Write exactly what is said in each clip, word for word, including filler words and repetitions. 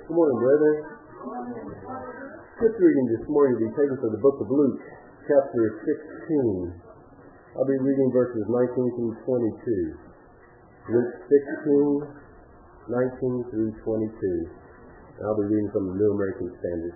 Good morning, brethren. Scripture reading this morning will be taken from the book of Luke, chapter sixteen. I'll be reading verses nineteen through twenty-two. Luke sixteen, nineteen through twenty-two. And I'll be reading from the New American Standard.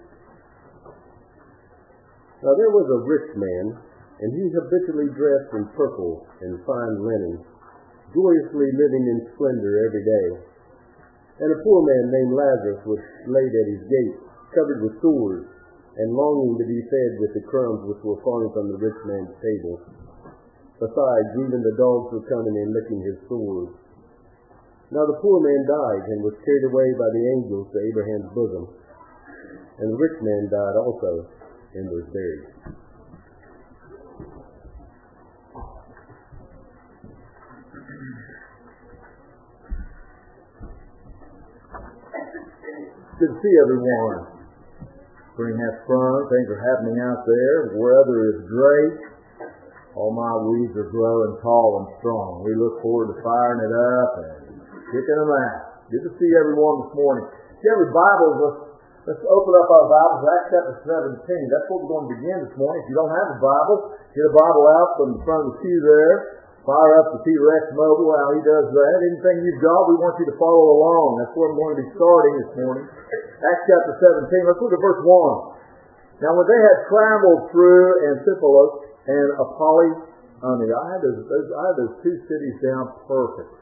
Now there was a rich man, and he habitually dressed in purple and fine linen, joyously living in splendor every day. And a poor man named Lazarus was laid at his gate, covered with sores, and longing to be fed with the crumbs which were falling from the rich man's table. Besides, even the dogs were coming and licking his sores. Now the poor man died and was carried away by the angels to Abraham's bosom. And the rich man died also and was buried. Good to see everyone. Spring has sprung. Things are happening out there. The weather is great. All my weeds are growing tall and strong. We look forward to firing it up and kicking them out. Good to see everyone this morning. If you have your Bibles, let's, let's open up our Bibles. Acts chapter seventeen. That's what we're going to begin this morning. If you don't have a Bible, get a Bible out from the front of the pew there. Fire up the T-Rex mobile, how he does that. Anything you've got, we want you to follow along. That's where I'm going to be starting this morning. Acts chapter seventeen. Let's look at verse one. Now when they had traveled through Amphipolis and Apollonia, I had those, those, I had those two cities down perfect.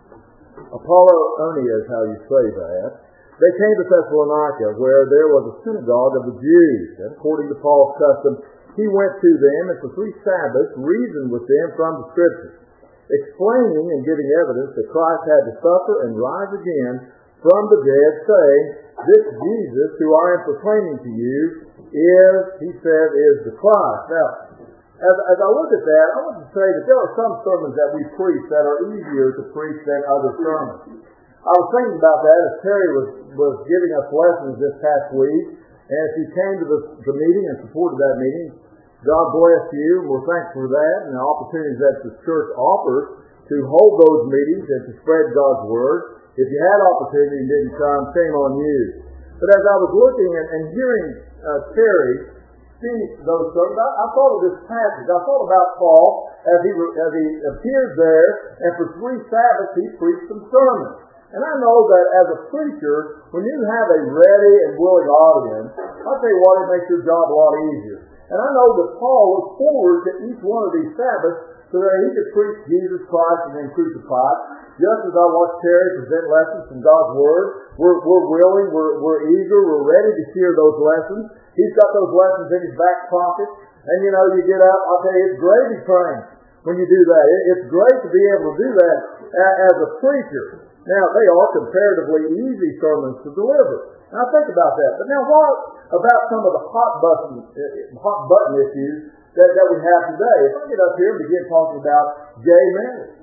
Apollonia is how you say that. They came to Thessalonica, where there was a synagogue of the Jews. And according to Paul's custom, he went to them and for three Sabbaths reasoned with them from the Scriptures, explaining and giving evidence that Christ had to suffer and rise again from the dead, saying, this Jesus who I am proclaiming to you is, he said, is the Christ. Now, as, as I look at that, I want to say that there are some sermons that we preach that are easier to preach than other sermons. I was thinking about that as Terry was, was giving us lessons this past week, and if you came to the, the meeting and supported that meeting, God bless you, and we're thankful for that and the opportunities that the church offers to hold those meetings and to spread God's Word. If you had opportunity and didn't come, shame on you. But as I was looking and, and hearing uh, Terry speak those sermons, I, I thought of this passage. I thought about Paul as he, as he appeared there, and for three Sabbaths he preached some sermons. And I know that as a preacher, when you have a ready and willing audience, I'll tell you what, it makes your job a lot easier. And I know that Paul looked forward to each one of these Sabbaths so that he could preach Jesus Christ and then crucified. Just as I watched Terry present lessons from God's Word, we're, we're willing, we're, we're eager, we're ready to hear those lessons. He's got those lessons in his back pocket. And you know, you get up, I'll tell you, it's gravy train when you do that. It, it's great to be able to do that as a preacher. Now, they are comparatively easy sermons to deliver. And I think about that. But now what about some of the hot button, hot button issues that, that we have today? If I get up here and begin talking about gay marriage,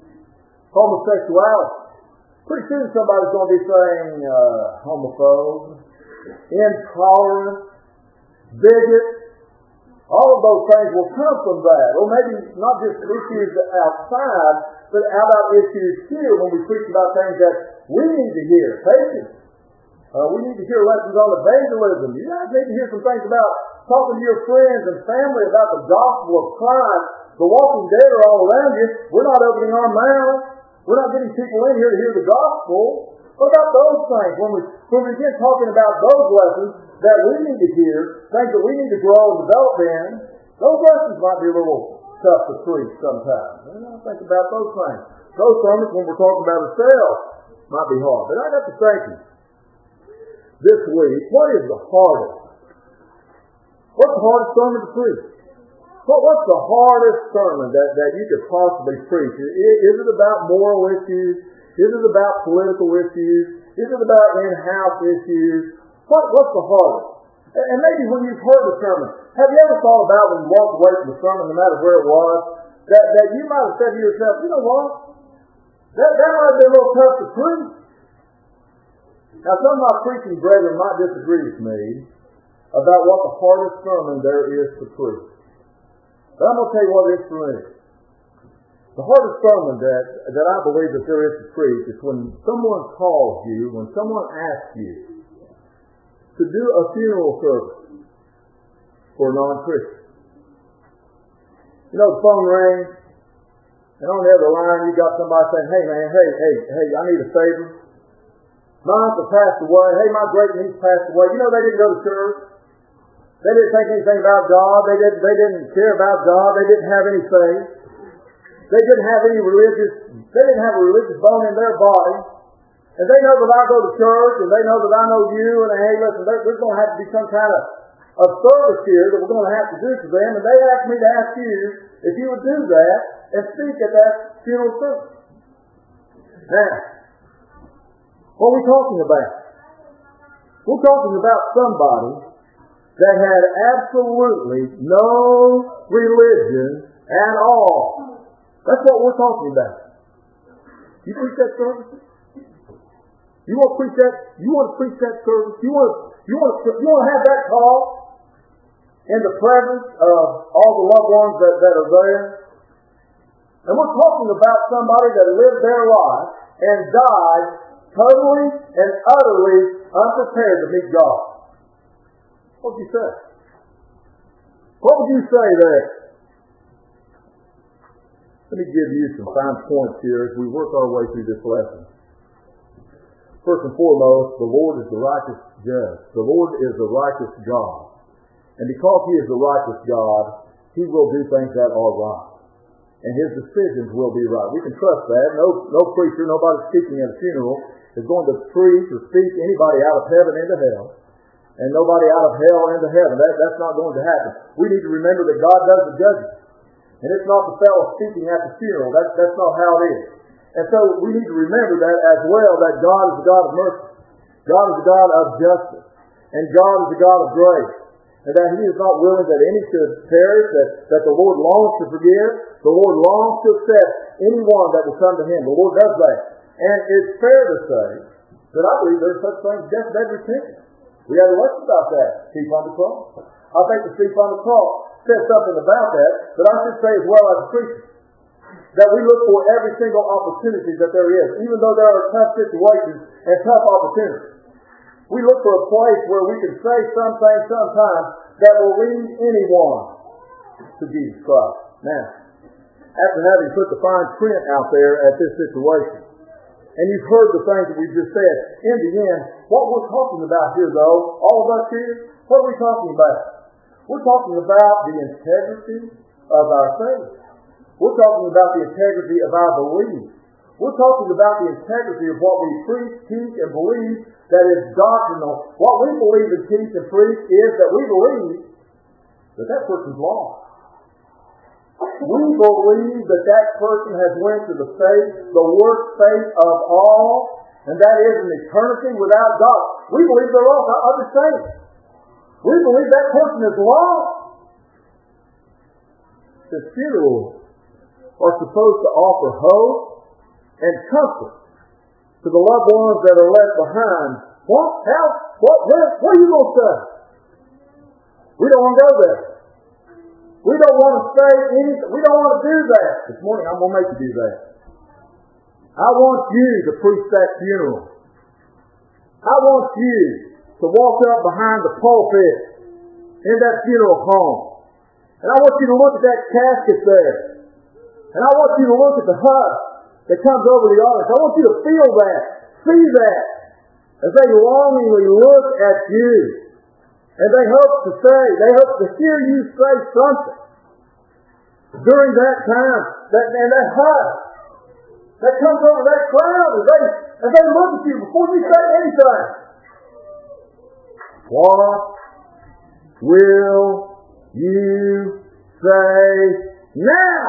homosexuality, pretty soon somebody's going to be saying uh, homophobe, intolerant, bigot. All of those things will come from that. Or maybe not just issues outside, but how about issues here when we preach about things that we need to hear? Patience. Uh, we need to hear lessons on evangelism. You guys need to hear some things about talking to your friends and family about the gospel of Christ. The walking dead are all around you. We're not opening our mouths. We're not getting people in here to hear the gospel. What about those things? When we, when we begin talking about those lessons that we need to hear, things that we need to grow and develop in, those lessons might be a little tough to preach sometimes. And I think about those things. Those sermons, when we're talking about ourselves, might be hard. But I got to thinking this week, what is the hardest? What's the hardest sermon to preach? What, what's the hardest sermon that, that you could possibly preach? Is, is it about moral issues? Is it about political issues? Is it about in-house issues? What, what's the hardest? And, and maybe when you've heard the sermon, have you ever thought about when you walked away from the sermon, no matter where it was, that, that you might have said to yourself, you know what? That, that might have been a little tough to preach. Now, some of my preaching brethren might disagree with me about what the hardest sermon there is to preach. But I'm going to tell you what it is for me. The hardest sermon that, that I believe that there is to preach is when someone calls you, when someone asks you, to do a funeral service for a non-Christian. You know, the phone rings, and on the other line you got somebody saying, hey man, hey, hey, hey, I need a favor. My uncle passed away. Hey, my great niece passed away. You know, they didn't go to church. They didn't think anything about God. They didn't, they didn't care about God. They didn't have any faith. They didn't have any religious, they didn't have a religious bone in their body. And they know that I go to church, and they know that I know you, and hey, listen, there, there's going to have to be some kind of, of service here that we're going to have to do for them. And they asked me to ask you if you would do that and speak at that funeral service. Now, what are we talking about? We're talking about somebody that had absolutely no religion at all. That's what we're talking about. You preach that service? You want to preach that? You want to preach that service? You want to? You want to? You want to have that call in the presence of all the loved ones that, that are there? And we're talking about somebody that lived their life and died totally and utterly unprepared to meet God. What would you say? What would you say there? Let me give you some fine points here as we work our way through this lesson. First and foremost, the Lord is the righteous judge. The Lord is the righteous God. And because He is the righteous God, He will do things that are right. And His decisions will be right. We can trust that. No, no preacher, nobody speaking at a funeral is going to preach or speak anybody out of heaven into hell. And nobody out of hell into heaven. That, that's not going to happen. We need to remember that God does the judging. And it's not the fellow speaking at the funeral. That, that's not how it is. And so we need to remember that as well, that God is a God of mercy. God is a God of justice. And God is a God of grace. And that He is not willing that any should perish, that, that the Lord longs to forgive. The Lord longs to accept anyone that will come to Him. The Lord does that. And it's fair to say that I believe there's such things as deathbed repentance. We had a lesson about that, thief on the cross. I think the thief on the cross said something about that, but I should say as well as a preacher, that we look for every single opportunity that there is, even though there are tough situations and tough opportunities. We look for a place where we can say something sometime that will lead anyone to Jesus Christ. Now, after having put the fine print out there at this situation, and you've heard the things that we just said, in the end, what we're talking about here, though, all of us here, what are we talking about? We're talking about the integrity of our faith. We're talking about the integrity of our belief. We're talking about the integrity of what we preach, teach, and believe that is doctrinal. What we believe and teach and preach is that we believe that that person's lost. We believe that that person has went to the fate, the worst fate of all, and that is an eternity without God. We believe they're lost. I understand. We believe that person is lost. The funerals are supposed to offer hope and comfort to the loved ones that are left behind. What? How? What? Where? What are you going to say? We don't want to go there. We don't want to say anything. We don't want to do that. This morning I'm going to make you do that. I want you to preach that funeral. I want you to walk up behind the pulpit in that funeral home. And I want you to look at that casket there. And I want you to look at the hush that comes over the audience. I want you to feel that, see that, as they longingly look at you. And they hope to say, they hope to hear you say something during that time, that and that hush that comes over that crowd as they as they look at you before you say anything. What will you say now?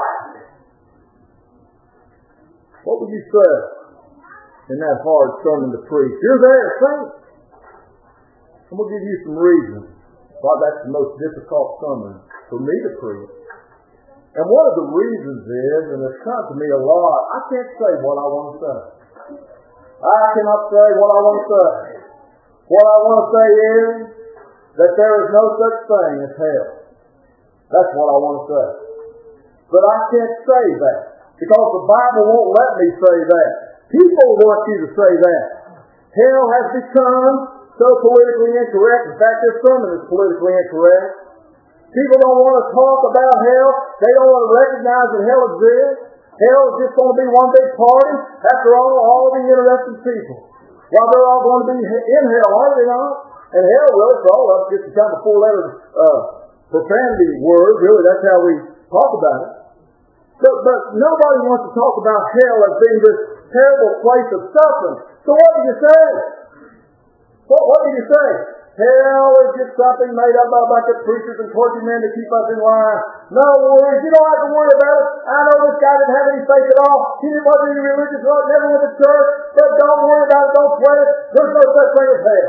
What would you say in that hard sermon to preach? You're there, saints. I'm going to give you some reasons why that's the most difficult sermon for me to preach. And one of the reasons is, and it's come to me a lot, I can't say what I want to say. I cannot say what I want to say. What I want to say is that there is no such thing as hell. That's what I want to say. But I can't say that because the Bible won't let me say that. People want you to say that. Hell has become so politically incorrect. In fact, this sermon is politically incorrect. People don't want to talk about hell. They don't want to recognize that hell exists. Hell is just going to be one big party. After all, all the interested people. While they're all going to be in hell, are they not? And hell, really, for all of us, just a kind of four-letter uh, profanity word. Really, that's how we talk about it. So, but nobody wants to talk about hell as being this terrible place of suffering. So what do you say? What, what do you say? Hell is just something made up by a bunch of preachers and clergymen to keep us in line. No worries. You don't have to worry about it. I know this guy didn't have any faith at all. He wasn't any religious, never went to church. But don't worry about it. Don't sweat it. There's no such thing as hell.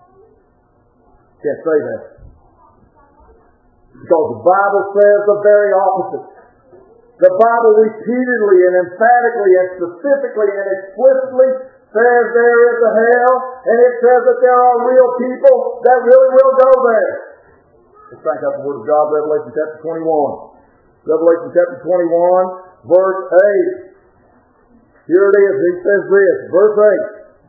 Can't say that. Because the Bible says the very opposite. The Bible repeatedly and emphatically and specifically and explicitly says there is a hell, and it says that there are real people that really will go there. Let's think up the Word of God, Revelation chapter twenty-one. Revelation chapter twenty-one, verse eight. Here it is. He says this, verse eight.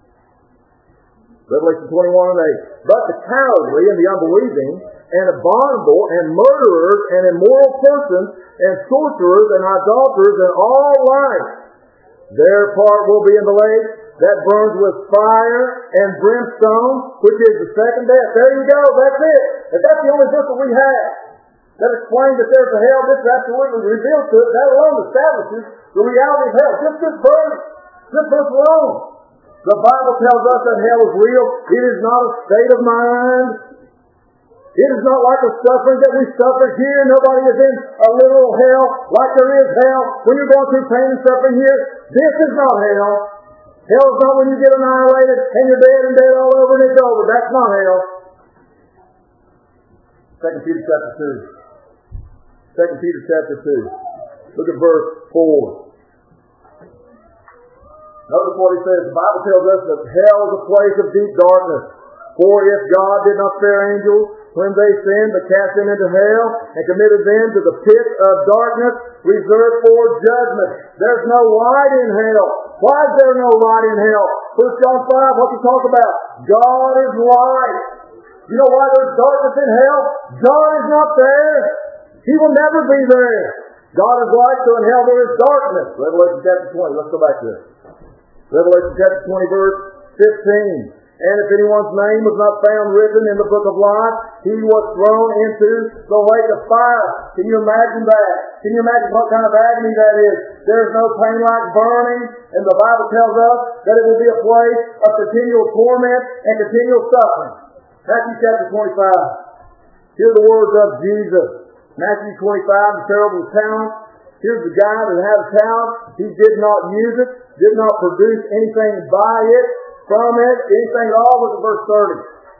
Revelation twenty-one and eight. But the cowardly and the unbelieving and abominable and murderers and immoral persons and sorcerers and idolaters and all liars, their part will be in the lake that burns with fire and brimstone, which is the second death. There you go. That's it. If that's the only verse that we have that explains that there's a hell, this absolutely reveals to it. That alone establishes the reality of hell. Just this verse. This verse alone. The Bible tells us that hell is real. It is not a state of mind. It is not like the suffering that we suffer here. Nobody is in a literal hell like there is hell when you're going through pain and suffering here. This is not hell. Hell is not when you get annihilated and you're dead and dead all over and it's over. That's not hell. Second Peter chapter two. Second Peter chapter two. Look at verse four. Notice what he says. The Bible tells us that hell is a place of deep darkness. For if God did not spare angels when they sinned, but cast them into hell and committed them to the pit of darkness reserved for judgment. There's no light in hell. Why is there no light in hell? First John five, what's he talk about? God is light. You know why there's darkness in hell? God is not there. He will never be there. God is light, so in hell there is darkness. Revelation chapter twenty. Let's go back there. Revelation chapter twenty, verse fifteen. And if anyone's name was not found written in the book of life, he was thrown into the lake of fire. Can you imagine that? Can you imagine what kind of agony that is? There's no pain like burning, and the Bible tells us that it will be a place of continual torment and continual suffering. Matthew chapter twenty-five. Hear the words of Jesus. Matthew twenty-five, the parable of talent. Here's the guy that had a talent. He did not use it, did not produce anything by it, from it, anything at all. Look at verse thirty.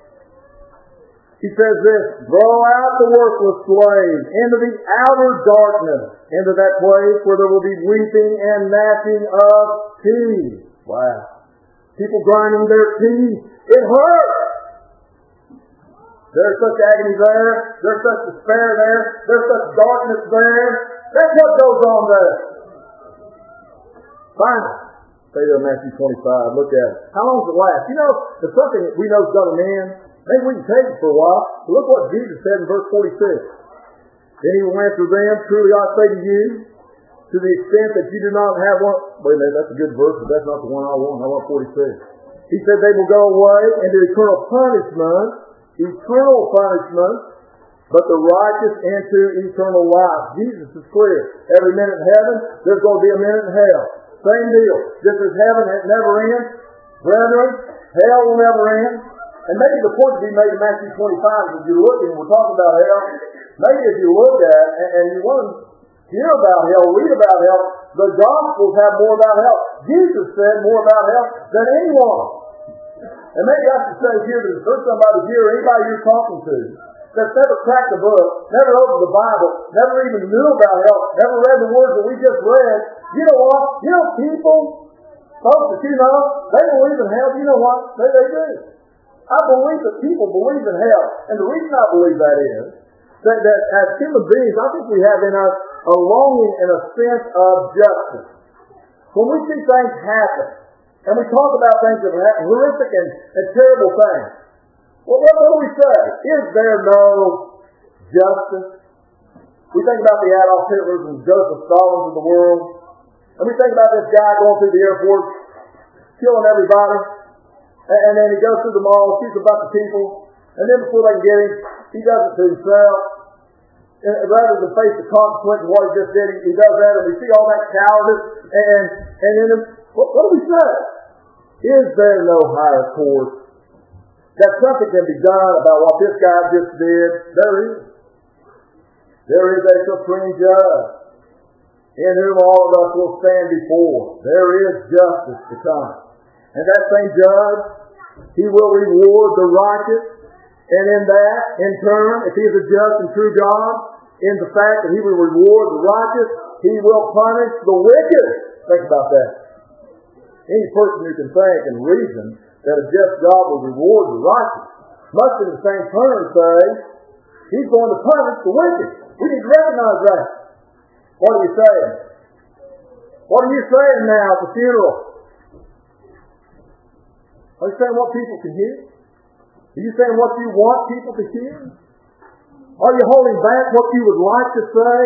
He says this, draw out the worthless slave into the outer darkness, into that place where there will be weeping and gnashing of teeth. Wow. People grinding their teeth. It hurts. There's such agony there. There's such despair there. There's such darkness there. That's what goes on there. Finally. Say there in Matthew twenty-five, look at it. How long does it last? You know, if something that we know is going to end, maybe we can take it for a while. But look what Jesus said in verse forty-six. Then he will answer them, truly I say to you, to the extent that you do not have one... Wait a minute, that's a good verse, but that's not the one I want. I want forty-six. He said they will go away into eternal punishment, eternal punishment, but the righteous into eternal life. Jesus is clear. Every minute in heaven, there's going to be a minute in hell. Same deal. Just as heaven it never ends, brethren, hell will never end. And maybe the point to be made in Matthew twenty-five, if you're looking, we're talking about hell, maybe if you look at and, and you want to hear about hell, read about hell, the Gospels have more about hell. Jesus said more about hell than anyone. And maybe I should say here that if there's somebody here, or anybody you're talking to, that's never cracked a book, never opened the Bible, never even knew about hell, never read the words that we just read, you know what? You know people, folks that you know, they believe in hell. You know what? They, they do. I believe that people believe in hell. And the reason I believe that is that, that as human beings, I think we have in us a longing and a sense of justice. When we see things happen, and we talk about things that happen, horrific and, and terrible things, Well, what do we say? Is there no justice? We think about the Adolf Hitlers and Joseph Stalins of the world, and we think about this guy going through the airport, killing everybody, and then he goes through the mall, shoots a bunch of people, and then before they can get him, he does it to himself. And rather than face the consequence of what he just did, he, he does that, and we see all that cowardice, and and then what, what do we say? Is there no higher court? That something can be done about what this guy just did? There is. There is a supreme judge in whom all of us will stand before. There is justice to come. And that same judge, he will reward the righteous, and in that, in turn, if he is a just and true God, in the fact that he will reward the righteous, he will punish the wicked. Think about that. Any person who can think and reason that a just God will reward the righteous must in the same turn say, he's going to punish the wicked. We need to recognize that. What are you saying? What are you saying now at the funeral? Are you saying what people can hear? Are you saying what you want people to hear? Are you holding back what you would like to say?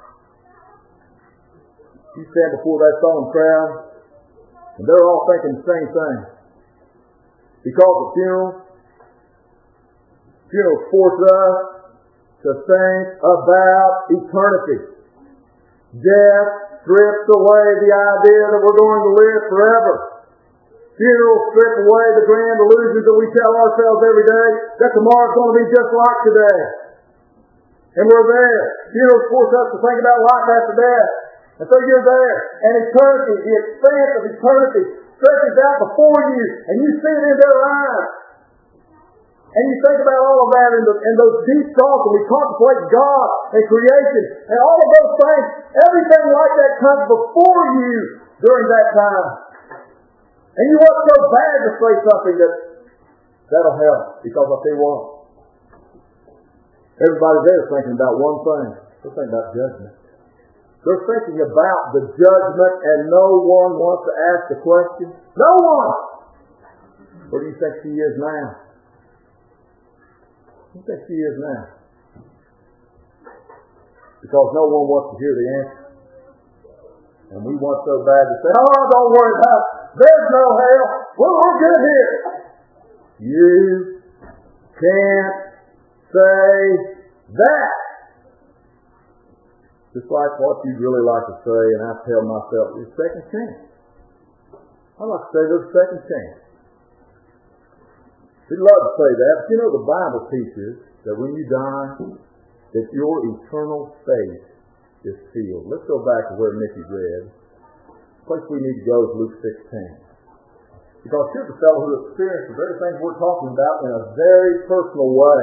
You stand before that solemn crowd, and they're all thinking the same thing. Because the funeral, funeral forces us to think about eternity. Death strips away the idea that we're going to live forever. Funerals strip away the grand illusions that we tell ourselves every day that tomorrow's going to be just like today. And we're there. Funerals force us to think about life after death. And so you're there. And eternity, the expanse of eternity, stretches out before you, and you see it in their eyes. And you think about all of that in, the, in those deep thoughts, and we contemplate God and creation, and all of those things, everything like that comes before you during that time. And you want so bad to say something that that'll help, because I'll tell you what, everybody there is thinking about one thing. They're thinking about judgment. They're thinking about the judgment, and no one wants to ask the question. No one! Where do you think she is now? Where do you think she is now? Because no one wants to hear the answer. And we want so bad to say, oh, don't worry about it. There's no hell. We're, we're good here. You can't say that. Just like what you'd really like to say, and I tell myself, it's second chance. I like to say there's a second chance. We'd love to say that, but you know the Bible teaches that when you die, that your eternal fate is sealed. Let's go back to where Mickey read. The place we need to go is Luke sixteen. Because here's a fellow who experienced the very things we're talking about in a very personal way.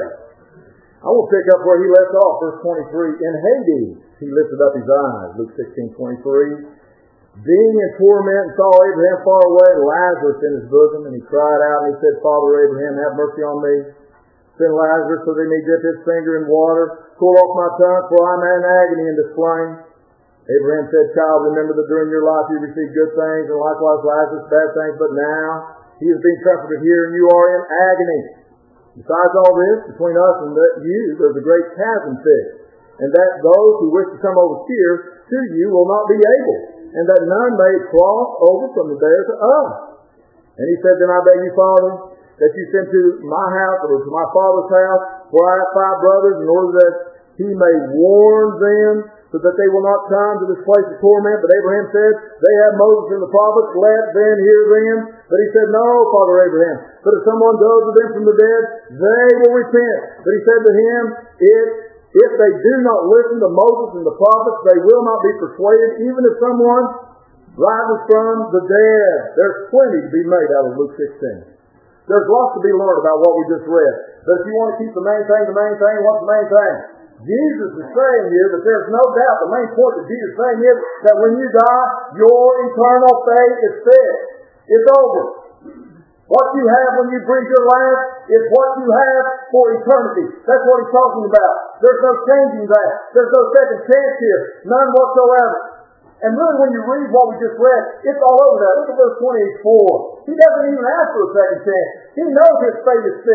I will pick up where he left off, verse twenty-three. In Hades, he lifted up his eyes, Luke sixteen twenty-three. Being in torment, and saw Abraham far away, and Lazarus in his bosom, and he cried out, and he said, Father Abraham, have mercy on me. Send Lazarus so that he may dip his finger in water, cool off my tongue, for I'm in agony in this flame. Abraham said, Child, remember that during your life you received good things, and likewise Lazarus bad things, but now he is being comforted here, and you are in agony. Besides all this, between us and you, there's a great chasm fixed, and that those who wish to come over here to you will not be able, and that none may cross over from there to us. And he said, Then I beg you, Father, that you send to my house, or to my father's house, for I have five brothers, in order that he may warn them, so that they will not come to this place of torment. But Abraham said, They have Moses and the prophets, let them hear them. But he said, No, Father Abraham, but if someone goes to them from the dead, they will repent. But he said to him, If If they do not listen to Moses and the prophets, they will not be persuaded, even if someone rises from the dead. There's plenty to be made out of Luke sixteen. There's lots to be learned about what we just read. But if you want to keep the main thing, the main thing, what's the main thing? Jesus is saying here that there's no doubt, the main point that Jesus is saying is that when you die, your eternal fate is fixed. It's over. What you have when you breathe your last is what you have for eternity. That's what he's talking about. There's no changing that. There's no second chance here. None whatsoever. And really when you read what we just read, it's all over that. Look at verse twenty-four. He doesn't even ask for a second chance. He knows his fate is fixed.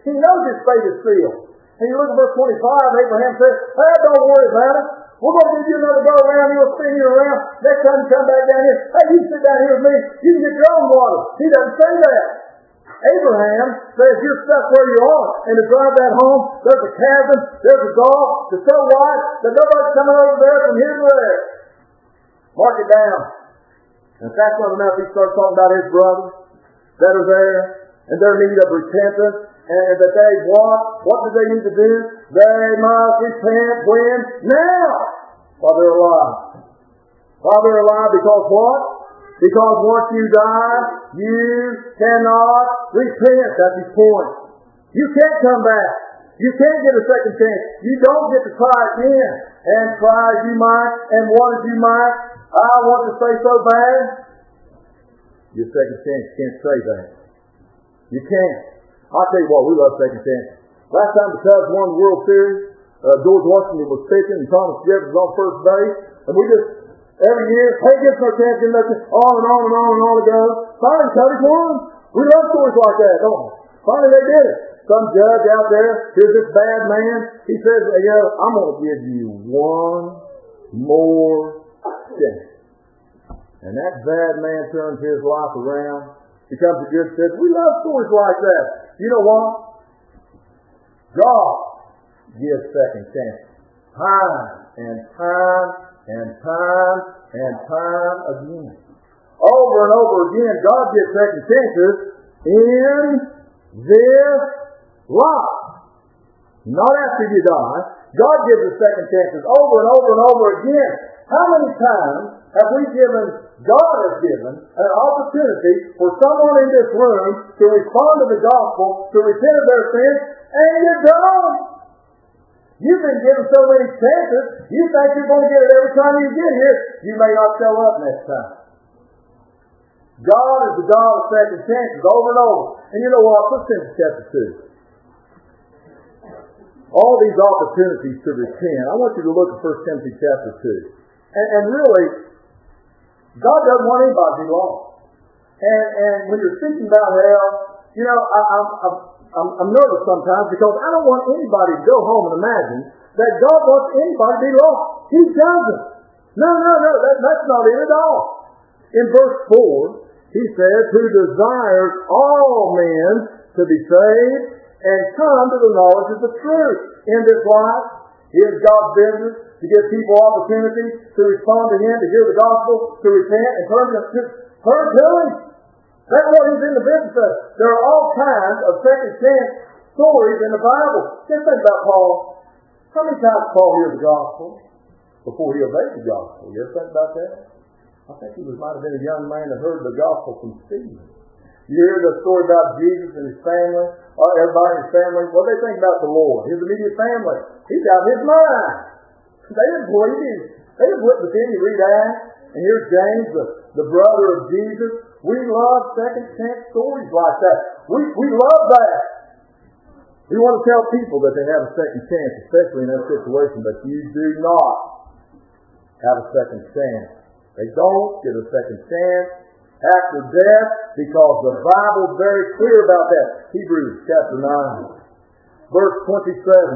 He knows his fate is sealed. And you look at verse twenty-five, Abraham says, hey, don't worry about it. We're going to give you another go around. You'll spin you around. Next time you come back down here, hey, you sit down here with me. You can get your own water. He doesn't say that. Abraham says, you're stuck where you are. And to drive that home, there's a chasm, there's a gulf that's so wide that nobody's coming over there from here to there. Mark it down. And if that's not enough, he starts talking about his brothers that are there and their need of repentance. And that they what? What do they need to do? They must repent when? Now! While they're alive. While they're alive, because what? Because once you die, you cannot repent. That's his point. You can't come back. You can't get a second chance. You don't get to try again. And try as you might, and want as you might. I want to say so bad. Your second chance can't say that. You can't. I'll tell you what, we love second chances. Last time the Cubs won the World Series, uh, George Washington was pitching and Thomas Jefferson was on first base. And we just, every year, hey, get no chance, get no chance, on and on and on and on it goes. Finally, Cubs won. We love stories like that, don't we? Finally, they did it. Some judge out there, here's this bad man. He says, hey, yo, I'm going to give you one more chance. And that bad man turns his life around, becomes a good citizen. We love stories like that. You know what? God gives second chances. Time and time and time and time again. Over and over again, God gives second chances in this life. Not after you die. God gives us second chances over and over and over again. How many times have we given, God has given, an opportunity for someone in this room to respond to the gospel, to repent of their sins, and you don't? You've been given so many chances, you think you're going to get it every time you get here. You may not show up next time. God is the God of second chances over and over. And you know what? Let's into chapter two. All these opportunities to repent. I want you to look at First Timothy chapter two. And, and really, God doesn't want anybody to be lost. And, and when you're thinking about hell, you know, I, I, I, I'm, I'm nervous sometimes because I don't want anybody to go home and imagine that God wants anybody to be lost. He doesn't. No, no, no, that, that's not it at all. In verse four, he says, who desires all men to be saved and come to the knowledge of the truth. In this life, it is God's business to give people opportunities to respond to Him, to hear the gospel, to repent, and turn to, turn to Him. That's what He's in the business of. There are all kinds of second chance stories in the Bible. Just think about Paul. How many times did Paul hear the gospel before he obeyed the gospel? You ever think about that? I think he was, might have been a young man that heard the gospel from Stephen. You hear the story about Jesus and his family, or everybody in his family. What do they think about the Lord? His immediate family. He's out of his mind. They didn't believe him. They didn't believe, but then you read Acts, and here's James, the, the brother of Jesus. We love second chance stories like that. We, we love that. We want to tell people that they have a second chance, especially in that situation, but you do not have a second chance. They don't get a second chance after death, because the Bible is very clear about that. Hebrews chapter nine, verse twenty-seven.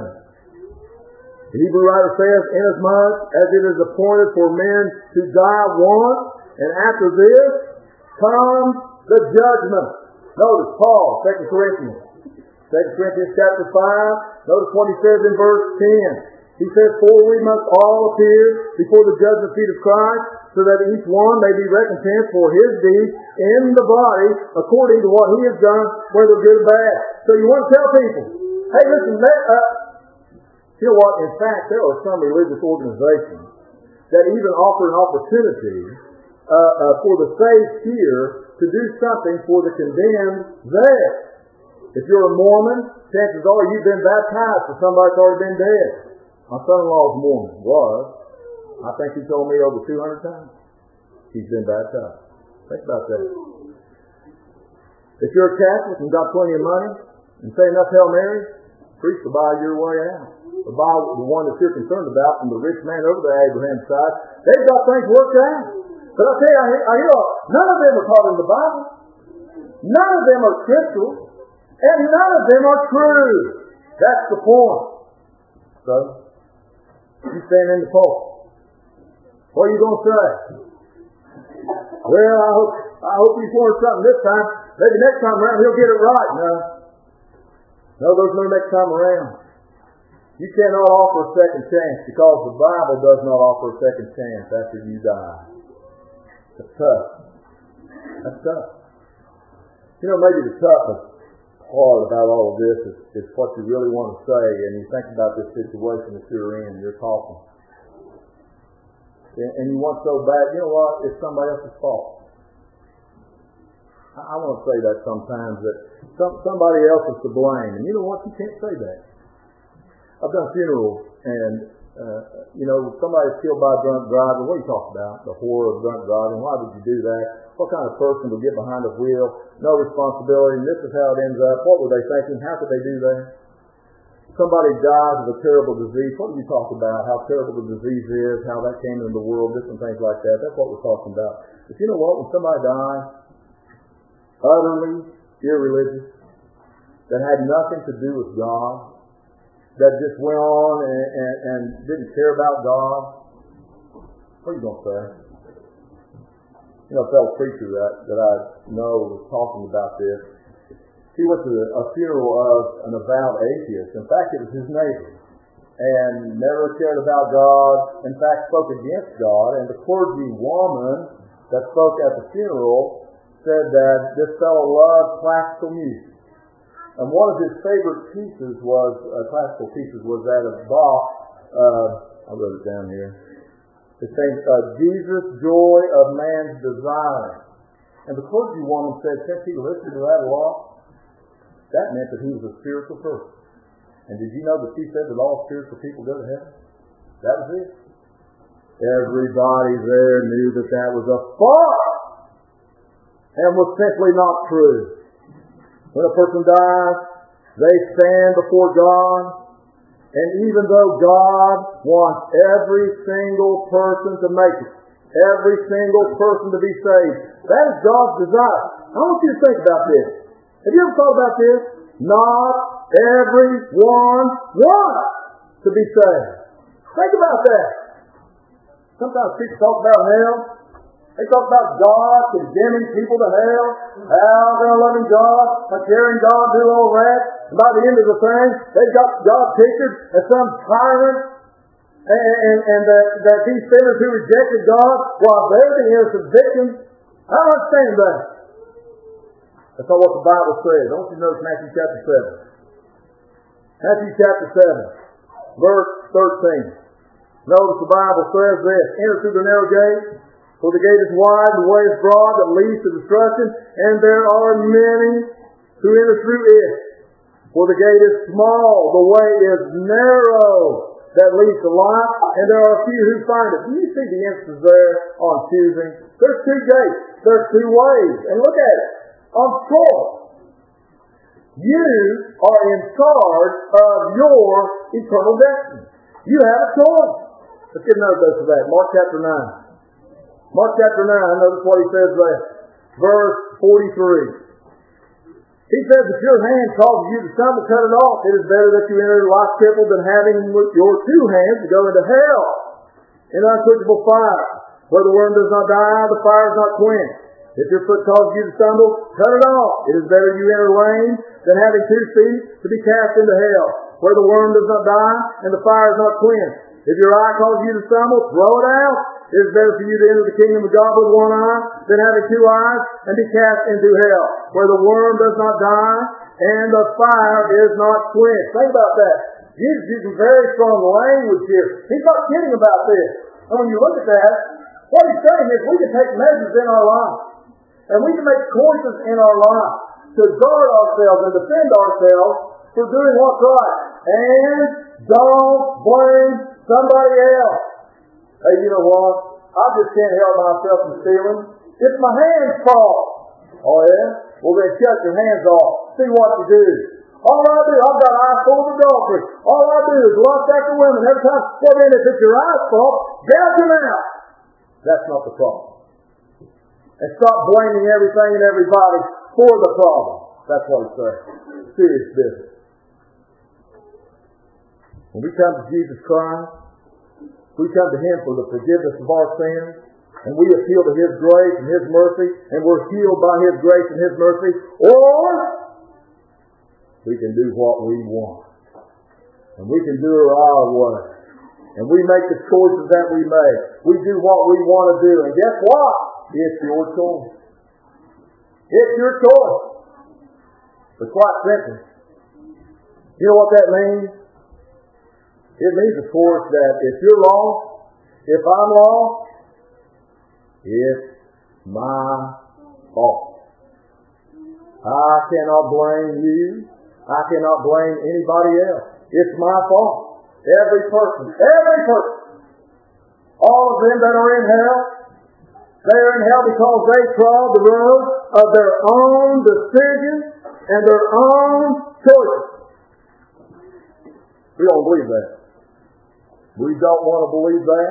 The Hebrew writer says, inasmuch as it is appointed for men to die once, and after this comes the judgment. Notice Paul, Second Corinthians. Second Corinthians chapter five, notice what he says in verse ten. He says, for we must all appear before the judgment seat of Christ, so that each one may be recompensed for his deeds in the body, according to what he has done, whether good or bad. So you want to tell people, hey, listen, that, uh, you know what? In fact, there are some religious organizations that even offer an opportunity uh, uh, for the saved here to do something for the condemned there. If you're a Mormon, chances are you've been baptized for somebody that's already been dead. My son-in-law's Mormon was. I think he told me over two hundred times he's been baptized. Think about that. If you're a Catholic and got plenty of money and say enough Hail Marys, preach the Bible your way out. The Bible, the one that you're concerned about, from the rich man over there, Abraham's side, they've got things worked out. But I tell you, I, I, you know, none of them are taught in the Bible. None of them are scriptural. And none of them are true. That's the point. So, you stand in the pulpit. What are you going to say? Well, I hope, I hope he's learned something this time. Maybe next time around he'll get it right. No. No, there's no next time around. You cannot offer a second chance because the Bible does not offer a second chance after you die. That's tough. That's tough. You know, maybe the toughest part about all of this is, is what you really want to say, and you think about this situation that you're in, you're talking. And, and you want so bad, you know what? It's somebody else's fault. I, I want to say that sometimes, that some, somebody else is to blame. And you know what? You can't say that. I've done funerals, and, uh, you know, somebody's killed by a drunk driver. What are you talking about? The horror of drunk driving. Why did you do that? What kind of person would get behind a wheel? No responsibility, and this is how it ends up. What were they thinking? How could they do that? Somebody dies of a terrible disease. What do you talk about? How terrible the disease is, how that came into the world, different things like that. That's what we're talking about. But you know what? When somebody dies, utterly irreligious, that had nothing to do with God, that just went on and, and, and didn't care about God, what are you going to say? You know, a fellow preacher that, that I know was talking about this. He went to a funeral of an avowed atheist. In fact, it was his neighbor. And never cared about God. In fact, spoke against God. And the clergy woman that spoke at the funeral said that this fellow loved classical music. And one of his favorite pieces was, uh, classical pieces, was that of Bach. Uh, I wrote it down here. It says, uh, Jesus, joy of man's desire. And the clergy woman said, since he listened to that a lot, that meant that he was a spiritual person. And did you know that she said that all spiritual people go to heaven? That was it. Everybody there knew that that was a farce and was simply not true. When a person dies, they stand before God. And even though God wants every single person to make it, every single person to be saved, that is God's desire. I want you to think about this. Have you ever thought about this? Not everyone wants to be saved. Think about that. Sometimes people talk about hell. They talk about God condemning people to hell, how they're loving God, a caring God, do all that. And by the end of the thing, they've got God pictured as some tyrant, and, and, and that, that these sinners who rejected God, while they're the innocent victims. I don't understand that. That's not what the Bible says. I want you to notice Matthew chapter seven. Matthew chapter seven, verse thirteen. Notice the Bible says this: enter through the narrow gate, for the gate is wide, the way is broad that leads to destruction, and there are many who enter through it. For the gate is small, the way is narrow that leads to life, and there are few who find it. Do you see the emphasis there on choosing? There's two gates, there's two ways, and look at it. On choice. You are in charge of your eternal destiny. You have a choice. Let's get another dose of that. Mark chapter nine. Mark chapter nine, notice what he says there. Verse forty-three. He says, if your hand causes you to stumble, cut it off. It is better that you enter life crippled than having with your two hands to go into hell, in unquenchable fire, where the worm does not die, the fire is not quenched. If your foot causes you to stumble, cut it off. It is better you enter lame than having two feet to be cast into hell, where the worm does not die and the fire is not quenched. If your eye causes you to stumble, throw it out. It is better for you to enter the kingdom of God with one eye than having two eyes and be cast into hell, where the worm does not die and the fire is not quenched. Think about that. Jesus using very strong language here. He's not kidding about this. And when you look at that, what he's saying is we can take measures in our life. And we can make choices in our life to guard ourselves and defend ourselves for doing what's right. And don't blame somebody else. Hey, you know what? I just can't help myself from stealing. It's my hand's fault. Oh, yeah? Well, then shut your hands off. See what you do. All I do, I've got eyes full of adultery. All I do is lust after women every time. Well, then if it's your eye's fault, gouge them out. That's not the problem. And stop blaming everything and everybody for the problem. That's what it's saying. Serious business. When we come to Jesus Christ, we come to Him for the forgiveness of our sins, and we appeal to His grace and His mercy, and we're healed by His grace and His mercy, or we can do what we want. And we can do it our way. And we make the choices that we make. We do what we want to do. And guess what? It's your choice. It's your choice. But quite simply, you know what that means? It means, of course, that if you're lost, if I'm lost, it's my fault. I cannot blame you. I cannot blame anybody else. It's my fault. Every person, every person, all of them that are in hell, they are in hell because they trod the road of their own decisions and their own choices. We don't believe that. We don't want to believe that.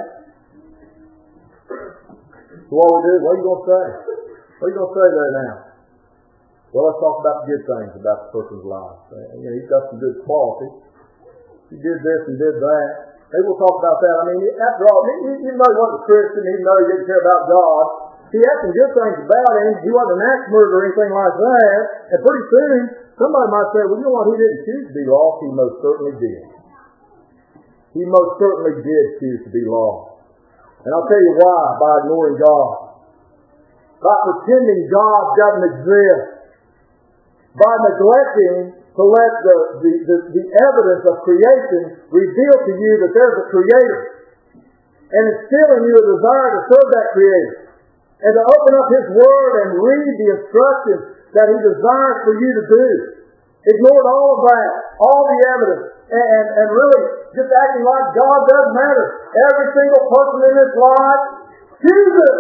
So what we do, what are you going to say? What are you going to say there now? Well, let's talk about the good things about the person's life. You know, he's got some good qualities. He did this and did that. Maybe we'll talk about that. I mean, after all, even though he wasn't a Christian, even though he didn't care about God, he had some good things about him. He wasn't an axe murderer or anything like that. And pretty soon, somebody might say, well, you know what? He didn't choose to be lost. He most certainly did. He most certainly did choose to be lost. And I'll tell you why. By ignoring God. By pretending God doesn't exist. By neglecting to let the, the, the, the evidence of creation reveal to you that there's a Creator. And instill in you a desire to serve that Creator. And to open up His Word and read the instructions that He desires for you to do. Ignored all of that, all the evidence, and, and, and really just acting like God doesn't matter. Every single person in this life chooses.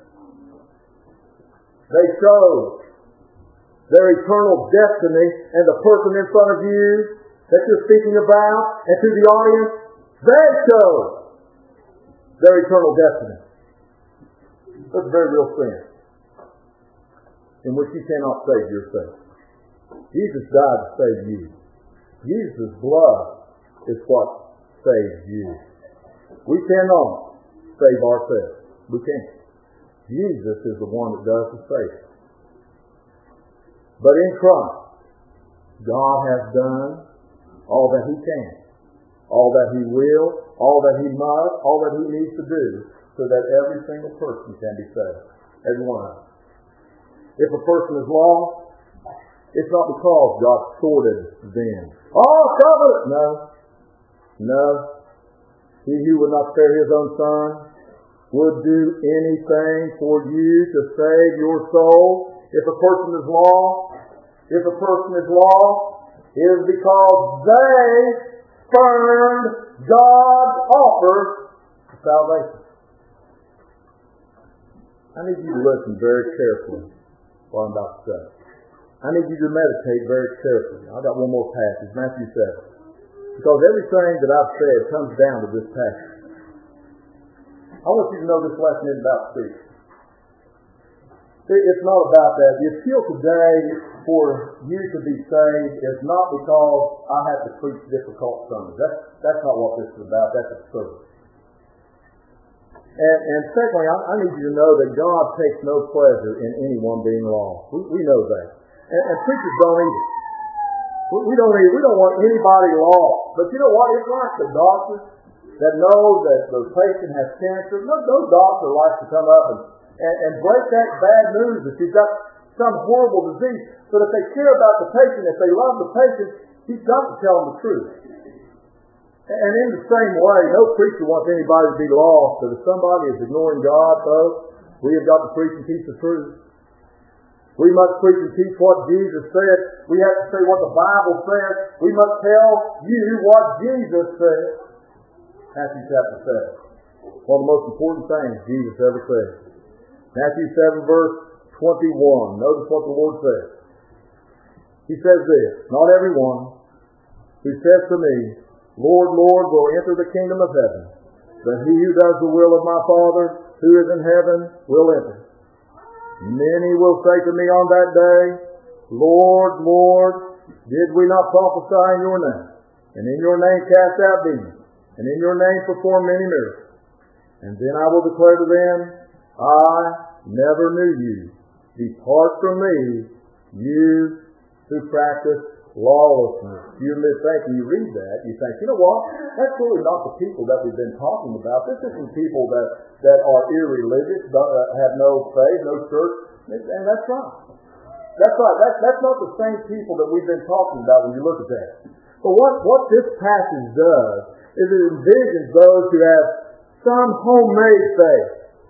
They chose their eternal destiny, and the person in front of you that you're speaking about, and to the audience, they chose their eternal destiny. That's a very real sin, in which you cannot save yourself. Jesus died to save you. Jesus' blood is what saves you. We cannot save ourselves. We can't. Jesus is the one that does the saving. But in Christ, God has done all that He can, all that He will, all that He must, all that He needs to do, so that every single person can be saved. Every one of us. If a person is lost, it's not because God sorted them. Oh, covenant! No. No. He who would not spare His own Son would do anything for you to save your soul. If a person is lost, if a person is lost, it is because they spurned God's offer of salvation. I need you to listen very carefully what I'm about to say. I need you to meditate very carefully. I've got one more passage, Matthew seven. Because everything that I've said comes down to this passage. I want you to know this lesson isn't about speech. It's not about that. The appeal today for you to be saved is not because I have to preach difficult sermons. That's, that's not what this is about. That's absurd. And, and secondly, I, I need you to know that God takes no pleasure in anyone being lost. We, we know that. And, and preachers don't either. We, we don't either. We don't want anybody lost. But you know what? It's like the doctor that knows that the patient has cancer. No, no doctor likes to come up and And, and break that bad news that you've got some horrible disease. But if they care about the patient, if they love the patient, he's got to tell them the truth. And in the same way, no preacher wants anybody to be lost. But if somebody is ignoring God, folks, we have got to preach and teach the truth. We must preach and teach what Jesus said. We have to say what the Bible says. We must tell you what Jesus said. Matthew chapter seven. One of the most important things Jesus ever said. Matthew seven verse twenty-one. Notice what the Lord says. He says this, not everyone who says to me, Lord, Lord, will enter the kingdom of heaven, but he who does the will of my Father who is in heaven will enter. Many will say to me on that day, Lord, Lord, did we not prophesy in your name? And in your name cast out demons? And in your name perform many miracles? And then I will declare to them, I never knew you. Depart from me, you who practice lawlessness. You admit that when you read that, you think, you know what? That's really not the people that we've been talking about. This isn't people that, that are irreligious, don't, uh, have no faith, no church. And that's right. That's right. That's, that's not the same people that we've been talking about when you look at that. But what, what this passage does is it envisions those who have some homemade faith.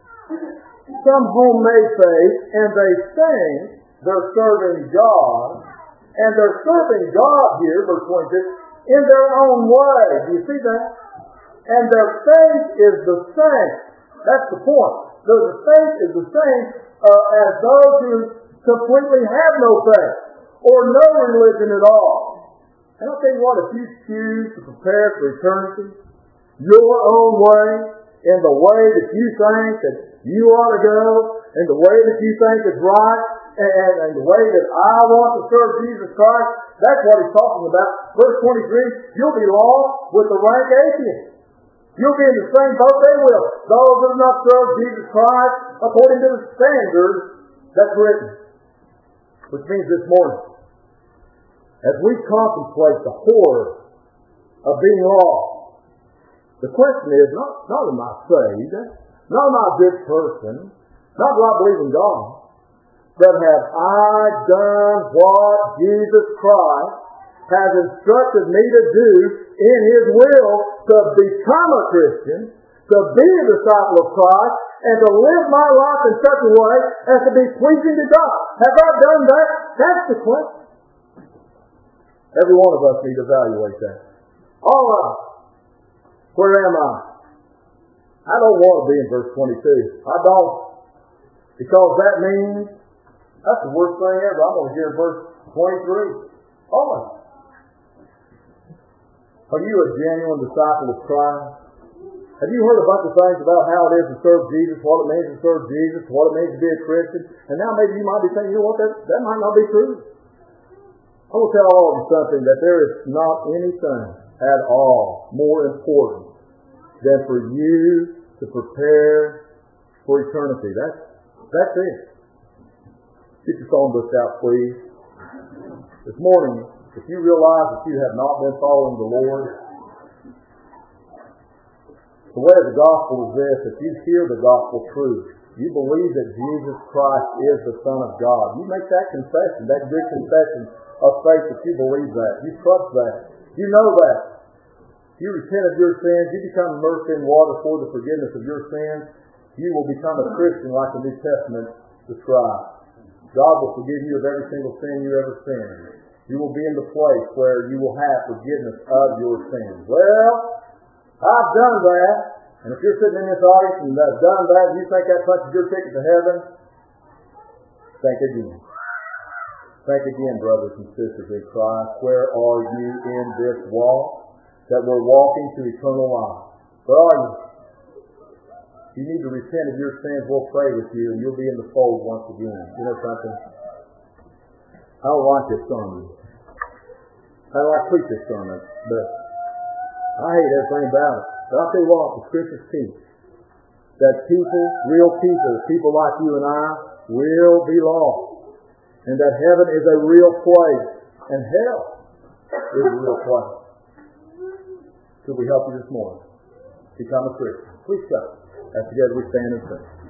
Some homemade faith, and they think they're serving God, and they're serving God here, verse twenty-six, in their own way. Do you see that? And their faith is the same. That's the point. Their faith is the same uh, as those who completely have no faith or no religion at all. And I'll tell you what, if you choose to prepare for eternity your own way, in the way that you think that you ought to go, in the way that you think is right, and, and the way that I want to serve Jesus Christ, that's what he's talking about. Verse twenty-three, you'll be lost with the rank atheist. You'll be in the same boat they will. Those that do not serve Jesus Christ according to the standards that's written. Which means this morning, as we contemplate the horror of being lost, the question is, not, not am I saved, not am I a good person, not do I believe in God, but have I done what Jesus Christ has instructed me to do in His will to become a Christian, to be a disciple of Christ, and to live my life in such a way as to be pleasing to God? Have I done that? That's the question. Every one of us need to evaluate that. All right. Where am I? I don't want to be in verse twenty-two. I don't. Because that means that's the worst thing ever. I'm going to hear verse twenty-three. Always. Are you a genuine disciple of Christ? Have you heard a bunch of things about how it is to serve Jesus, what it means to serve Jesus, what it means to be a Christian? And now maybe you might be thinking, you know what, that, that might not be true. I will tell all of you something, that there is not anything at all more important than for you to prepare for eternity. That's, that's it. Get your phone books out, please. This morning, if you realize that you have not been following the Lord, the way of the gospel is this: if you hear the gospel truth, you believe that Jesus Christ is the Son of God, you make that confession, that good confession of faith that you believe that, you trust that, you know that. You repent of your sins, you become immersed in water for the forgiveness of your sins, you will become a Christian like the New Testament describes. God will forgive you of every single sin you ever sinned. You will be in the place where you will have forgiveness of your sins. Well, I've done that. And if you're sitting in this audience and have done that, and you think that punches your ticket to heaven, think again. Think again, brothers and sisters in Christ. Where are you in this walk that we're walking to eternal life? Where are you? If you need to repent of your sins, we'll pray with you, and you'll be in the fold once again. You know something? I don't like this sermon. I don't like to preach this sermon, but I hate everything about it. But I'll tell you what, the Scriptures teach that people, real people, people like you and I, will be lost. And that heaven is a real place, and hell is a real place. Could we help you this morning? Become a Christian. Please come. As together we stand and sing.